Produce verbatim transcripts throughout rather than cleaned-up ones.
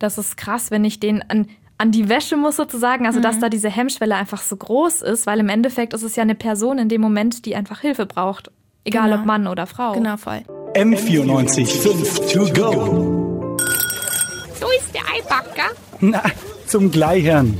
das ist krass, wenn ich den an, an die Wäsche muss sozusagen, also mhm. dass da diese Hemmschwelle einfach so groß ist, weil im Endeffekt ist es ja eine Person in dem Moment, die einfach Hilfe braucht, egal genau. ob Mann oder Frau. Genau, voll. M vierundneunzig fünf to go. So ist der Eibacker. Na, zum Gleichern.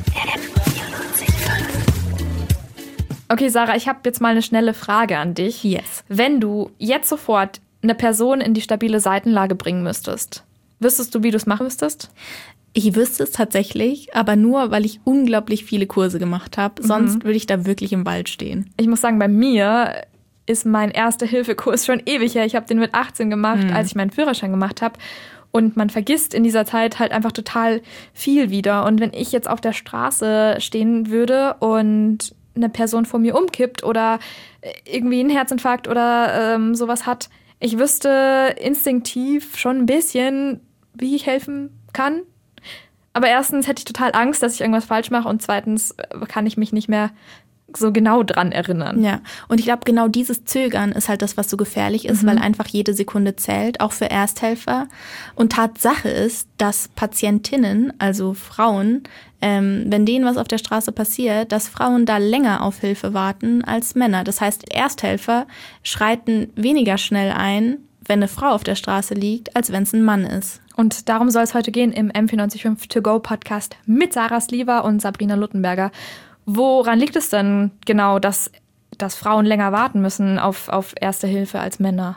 Okay, Sarah, ich habe jetzt mal eine schnelle Frage an dich. Yes. Wenn du jetzt sofort eine Person in die stabile Seitenlage bringen müsstest, wüsstest du, wie du es machen müsstest? Ich wüsste es tatsächlich, aber nur, weil ich unglaublich viele Kurse gemacht habe. Sonst mhm. würde ich da wirklich im Wald stehen. Ich muss sagen, bei mir ist mein Erste-Hilfe-Kurs schon ewig her. Ich habe den mit achtzehn gemacht, mhm. als ich meinen Führerschein gemacht habe. Und man vergisst in dieser Zeit halt einfach total viel wieder. Und wenn ich jetzt auf der Straße stehen würde und eine Person vor mir umkippt oder irgendwie einen Herzinfarkt oder ähm, sowas hat, ich wüsste instinktiv schon ein bisschen, wie ich helfen kann. Aber erstens hätte ich total Angst, dass ich irgendwas falsch mache und zweitens kann ich mich nicht mehr so genau dran erinnern. Ja, und ich glaube, genau dieses Zögern ist halt das, was so gefährlich ist, mhm. weil einfach jede Sekunde zählt, auch für Ersthelfer. Und Tatsache ist, dass Patientinnen, also Frauen, ähm, wenn denen was auf der Straße passiert, dass Frauen da länger auf Hilfe warten als Männer. Das heißt, Ersthelfer schreiten weniger schnell ein, wenn eine Frau auf der Straße liegt, als wenn es ein Mann ist. Und darum soll es heute gehen im M vierundneunzig fünf To Go Podcast mit Sarah Sliwa und Sabrina Luttenberger. Woran liegt es denn genau, dass, dass Frauen länger warten müssen auf, auf Erste Hilfe als Männer?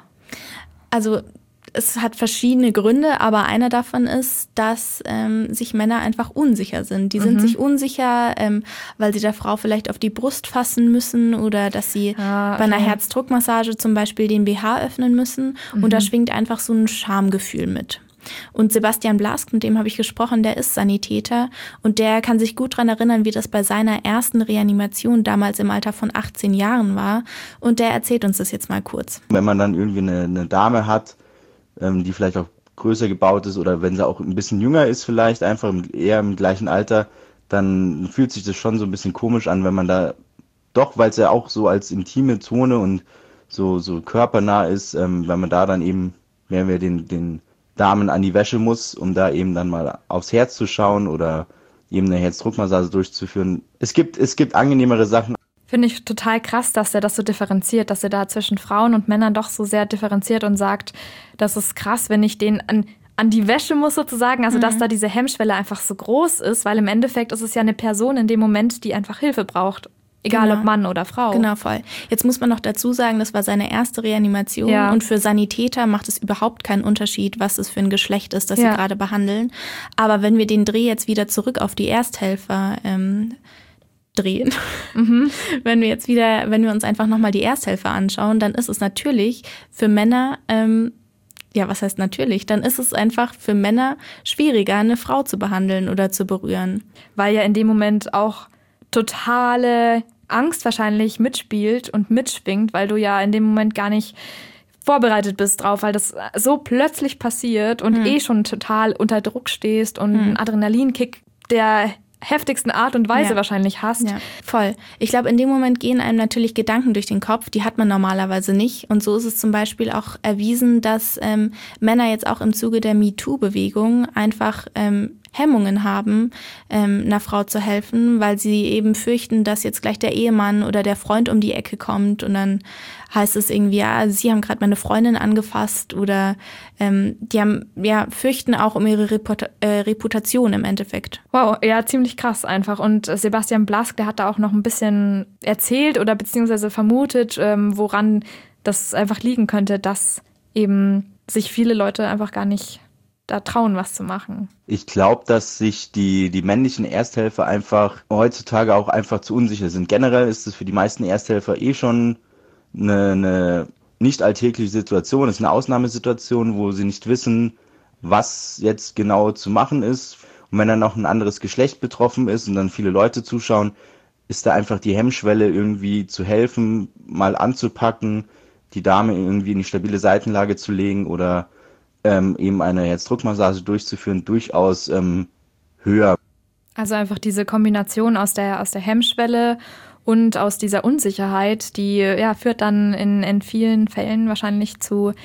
Also es hat verschiedene Gründe, aber einer davon ist, dass ähm, sich Männer einfach unsicher sind. Die sind mhm. sich unsicher, ähm, weil sie der Frau vielleicht auf die Brust fassen müssen oder dass sie ah, okay. bei einer Herzdruckmassage zum Beispiel den B H öffnen müssen. Mhm. Und da schwingt einfach so ein Schamgefühl mit. Und Sebastian Blask, mit dem habe ich gesprochen, der ist Sanitäter und der kann sich gut daran erinnern, wie das bei seiner ersten Reanimation damals im Alter von achtzehn Jahren war. Und der erzählt uns das jetzt mal kurz. Wenn man dann irgendwie eine, eine Dame hat, ähm, die vielleicht auch größer gebaut ist oder wenn sie auch ein bisschen jünger ist vielleicht, einfach eher im gleichen Alter, dann fühlt sich das schon so ein bisschen komisch an, wenn man da doch, weil es ja auch so als intime Zone und so, so körpernah ist, ähm, wenn man da dann eben, wenn wir den, den Damen an die Wäsche muss, um da eben dann mal aufs Herz zu schauen oder eben eine Herzdruckmassage durchzuführen. Es gibt, es gibt angenehmere Sachen. Finde ich total krass, dass er das so differenziert, dass er da zwischen Frauen und Männern doch so sehr differenziert und sagt, das ist krass, wenn ich den an, an die Wäsche muss sozusagen, also mhm. dass da diese Hemmschwelle einfach so groß ist, weil im Endeffekt ist es ja eine Person in dem Moment, die einfach Hilfe braucht. Egal genau. ob Mann oder Frau. Genau, voll. Jetzt muss man noch dazu sagen, das war seine erste Reanimation ja. und für Sanitäter macht es überhaupt keinen Unterschied, was es für ein Geschlecht ist, das ja. sie gerade behandeln. Aber wenn wir den Dreh jetzt wieder zurück auf die Ersthelfer ähm, drehen, mhm. wenn wir jetzt wieder, wenn wir uns einfach nochmal die Ersthelfer anschauen, dann ist es natürlich für Männer, ähm, ja, was heißt natürlich, dann ist es einfach für Männer schwieriger, eine Frau zu behandeln oder zu berühren. Weil ja in dem Moment auch totale Angst wahrscheinlich mitspielt und mitschwingt, weil du ja in dem Moment gar nicht vorbereitet bist drauf, weil das so plötzlich passiert und mhm. eh schon total unter Druck stehst und mhm. einen Adrenalinkick der heftigsten Art und Weise ja. wahrscheinlich hast. Ja, voll. Ich glaube, in dem Moment gehen einem natürlich Gedanken durch den Kopf, die hat man normalerweise nicht. Und so ist es zum Beispiel auch erwiesen, dass ähm, Männer jetzt auch im Zuge der MeToo-Bewegung einfach ähm, Hemmungen haben, ähm, einer Frau zu helfen, weil sie eben fürchten, dass jetzt gleich der Ehemann oder der Freund um die Ecke kommt und dann heißt es irgendwie, ja, sie haben gerade meine Freundin angefasst oder ähm, die haben, ja, fürchten auch um ihre Reputa- äh, Reputation im Endeffekt. Wow, ja, ziemlich krass einfach. Und Sebastian Blask, der hat da auch noch ein bisschen erzählt oder beziehungsweise vermutet, ähm, woran das einfach liegen könnte, dass eben sich viele Leute einfach gar nicht da trauen, was zu machen. Ich glaube, dass sich die, die männlichen Ersthelfer einfach heutzutage auch einfach zu unsicher sind. Generell ist es für die meisten Ersthelfer eh schon eine, eine nicht alltägliche Situation, es ist eine Ausnahmesituation, wo sie nicht wissen, was jetzt genau zu machen ist. Und wenn dann noch ein anderes Geschlecht betroffen ist und dann viele Leute zuschauen, ist da einfach die Hemmschwelle, irgendwie zu helfen, mal anzupacken, die Dame irgendwie in die stabile Seitenlage zu legen oder ähm, eben eine Herzdruckmassage durchzuführen, durchaus ähm, höher. Also einfach diese Kombination aus der, aus der Hemmschwelle und aus dieser Unsicherheit, die ja, führt dann in, in vielen Fällen wahrscheinlich zu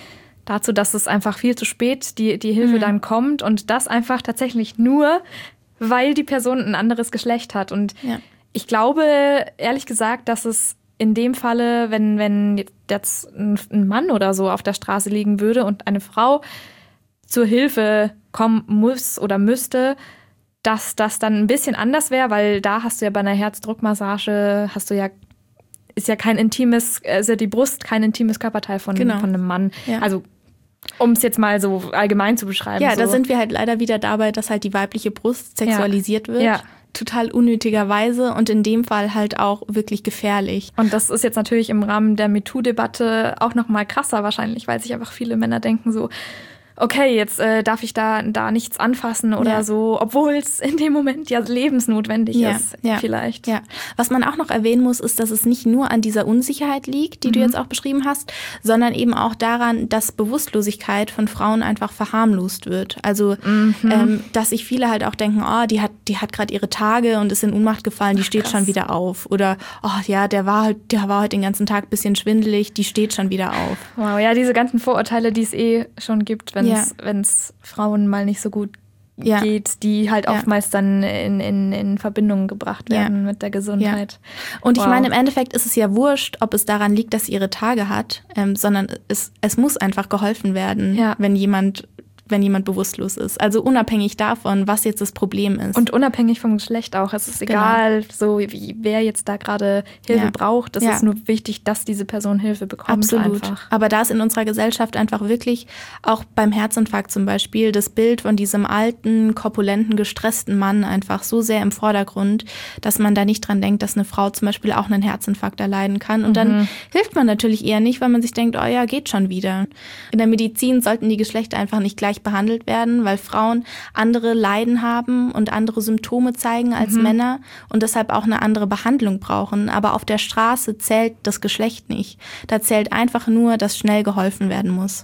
dazu, dass es einfach viel zu spät die, die Hilfe mhm. dann kommt und das einfach tatsächlich nur, weil die Person ein anderes Geschlecht hat. Und ja. ich glaube, ehrlich gesagt, dass es in dem Falle, wenn, wenn jetzt ein Mann oder so auf der Straße liegen würde und eine Frau zur Hilfe kommen muss oder müsste, dass das dann ein bisschen anders wäre, weil da hast du ja bei einer Herzdruckmassage, hast du ja, ist ja kein intimes, also die Brust kein intimes Körperteil von, genau. von einem Mann. Ja. Also um es jetzt mal so allgemein zu beschreiben. Ja, so. Da sind wir halt leider wieder dabei, dass halt die weibliche Brust sexualisiert ja. wird. Ja. Total unnötigerweise und in dem Fall halt auch wirklich gefährlich. Und das ist jetzt natürlich im Rahmen der MeToo-Debatte auch noch mal krasser wahrscheinlich, weil sich einfach viele Männer denken so, okay, jetzt äh, darf ich da, da nichts anfassen oder ja. so, obwohl es in dem Moment ja lebensnotwendig ja. ist ja. vielleicht. Ja. Was man auch noch erwähnen muss, ist, dass es nicht nur an dieser Unsicherheit liegt, die mhm. du jetzt auch beschrieben hast, sondern eben auch daran, dass Bewusstlosigkeit von Frauen einfach verharmlost wird. Also, mhm. ähm, dass sich viele halt auch denken, oh, die hat, die hat gerade ihre Tage und ist in Ohnmacht gefallen, die Ach, steht krass. schon wieder auf. Oder, oh ja, der war halt, der war halt den ganzen Tag ein bisschen schwindelig, die steht schon wieder auf. Wow, ja, diese ganzen Vorurteile, die es eh schon gibt, wenn wenn es Frauen mal nicht so gut ja. geht, die halt oftmals ja. dann in, in, in Verbindung gebracht werden ja. mit der Gesundheit. Ja. Und wow. ich meine, im Endeffekt ist es ja wurscht, ob es daran liegt, dass sie ihre Tage hat, ähm, sondern es, es muss einfach geholfen werden, ja. wenn jemand wenn jemand bewusstlos ist. Also unabhängig davon, was jetzt das Problem ist. Und unabhängig vom Geschlecht auch. Es ist egal, genau. so wie, wer jetzt da gerade Hilfe ja. braucht. Es ja. ist nur wichtig, dass diese Person Hilfe bekommt. Absolut. Einfach. Aber da ist in unserer Gesellschaft einfach wirklich, auch beim Herzinfarkt zum Beispiel, das Bild von diesem alten, korpulenten, gestressten Mann einfach so sehr im Vordergrund, dass man da nicht dran denkt, dass eine Frau zum Beispiel auch einen Herzinfarkt erleiden kann. Und mhm. dann hilft man natürlich eher nicht, weil man sich denkt, oh ja, geht schon wieder. In der Medizin sollten die Geschlechter einfach nicht gleich behandelt werden, weil Frauen andere Leiden haben und andere Symptome zeigen als mhm. Männer und deshalb auch eine andere Behandlung brauchen. Aber auf der Straße zählt das Geschlecht nicht. Da zählt einfach nur, dass schnell geholfen werden muss.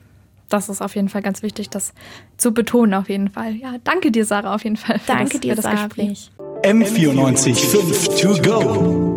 Das ist auf jeden Fall ganz wichtig, das zu betonen auf jeden Fall. Ja, danke dir, Sarah, auf jeden Fall für danke das, dir, für das Gespräch. M vierundneunzig Komma fünf to go.